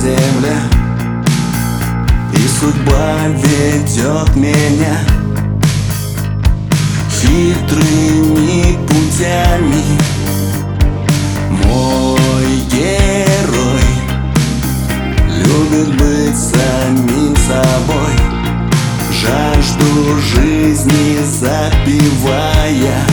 земля, и судьба ведет меня хитрыми путями. Мой герой любит быть самим собой, жажду жизни запивая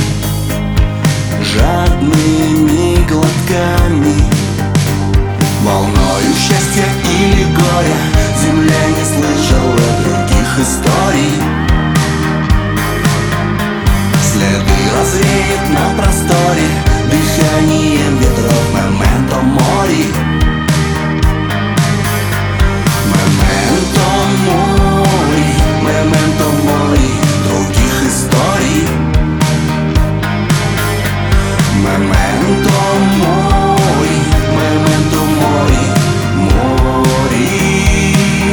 жадными глотками. Волною счастья или горя земля не слышала других историй. Следы развеет на просторе дыханием ветров моменто мори. Моменто мори, моменто мори других историй. Моменто мори, моменто мори, мори.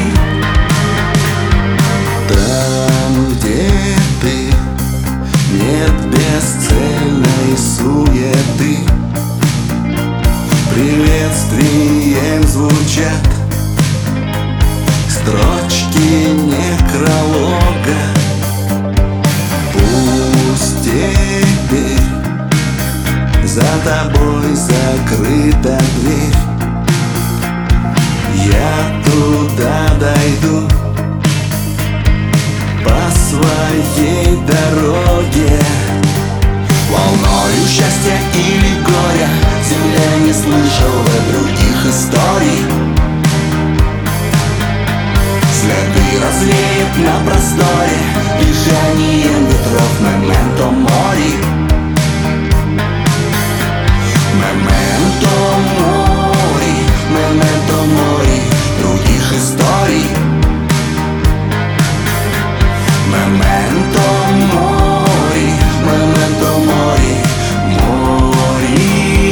Там, где ты, нет бесцельной суеты. Приветствием звучат строчки некролога. Пусть теперь за тобой закрыта дверь, я туда дойду по своей дороге. Волною счастья или горя земля не слышала других историй. Следы развеет на просторе дыханием ветров моменто мори. Моменто мори, моменто мори других историй. Моменто мори, моменто мори, мори.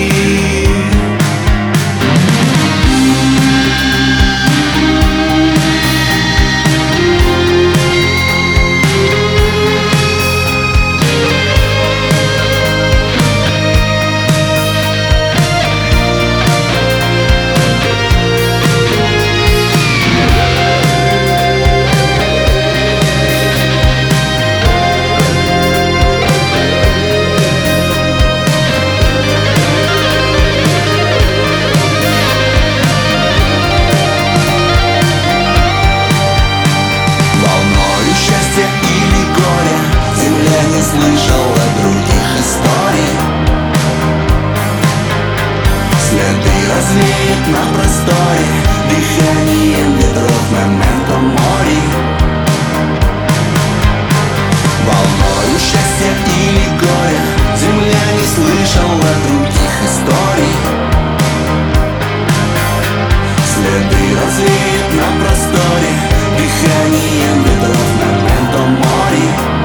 Слышала других историй. Следы развеет на просторе дыханием ветров моменто мори. Волною счастья или горя земля не слышала других историй. Следы развеет на просторе дыханием ветров моменто мори.